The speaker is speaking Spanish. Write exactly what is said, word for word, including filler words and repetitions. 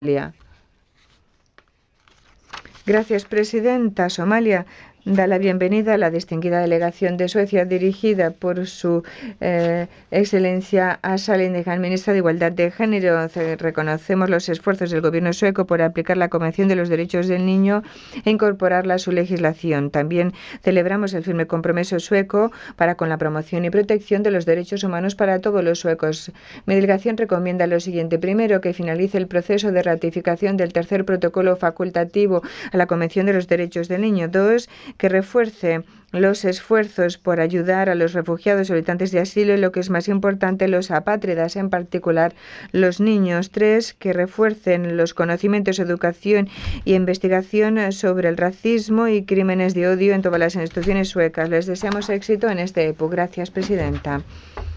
Somalia. Gracias, presidenta. Somalia da la bienvenida a la distinguida delegación de Suecia dirigida por su eh, excelencia Asa Lindegan, ministra de Igualdad de Género. Reconocemos los esfuerzos del gobierno sueco por aplicar la Convención de los Derechos del Niño e incorporarla a su legislación. También celebramos el firme compromiso sueco para con la promoción y protección de los derechos humanos para todos los suecos. Mi delegación recomienda lo siguiente. Primero, que finalice el proceso de ratificación del tercer protocolo facultativo a la Convención de los Derechos del Niño. Dos, que refuerce los esfuerzos por ayudar a los refugiados solicitantes de asilo y, lo que es más importante, los apátridas, en particular los niños. Tres, que refuercen los conocimientos, educación y investigación sobre el racismo y crímenes de odio en todas las instituciones suecas. Les deseamos éxito en este E P U. Gracias, presidenta.